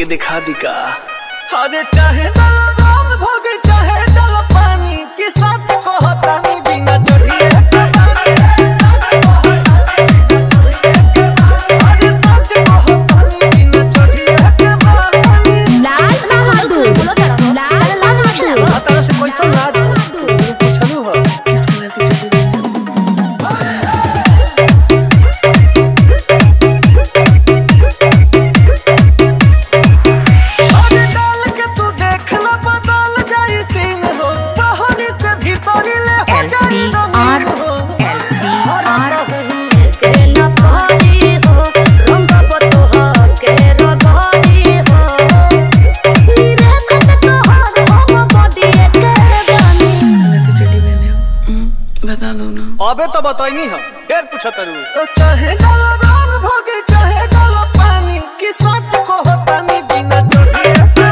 के दिखा दी का। अरे चाहे डालो राम भोगे चाहे डालो पानी कि सच कहतानी बिना चढ़िए अरे सच कहतानी बिना चढ़िए लाल बहादुर तरह से कैसा लाज पूछलू हो किस कलर की चड्डी बता दो ना। अबे तो बताइनी है फिर पूछा तरू तो चाहे डालो राम भोगे चाहे डालो पानी कि सच कहतानी बिना चढ़िए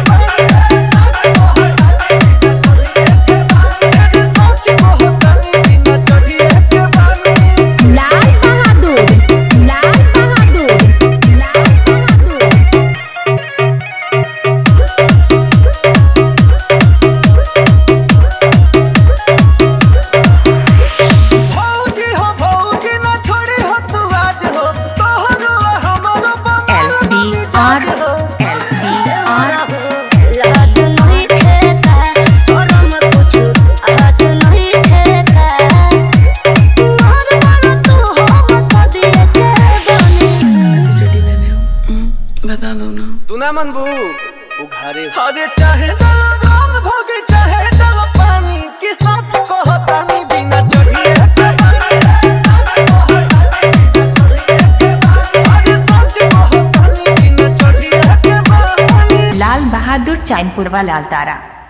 बता दो ना। तू ना मनबू उघारे अरे चाहे डालो राम भोगे चाहे डालो पानी कि सच कहतानी बिना चढ़िए अरे सच कहतानी बिना चढ़िए लाल बहादुर चैनपुर वाला लाल तारा।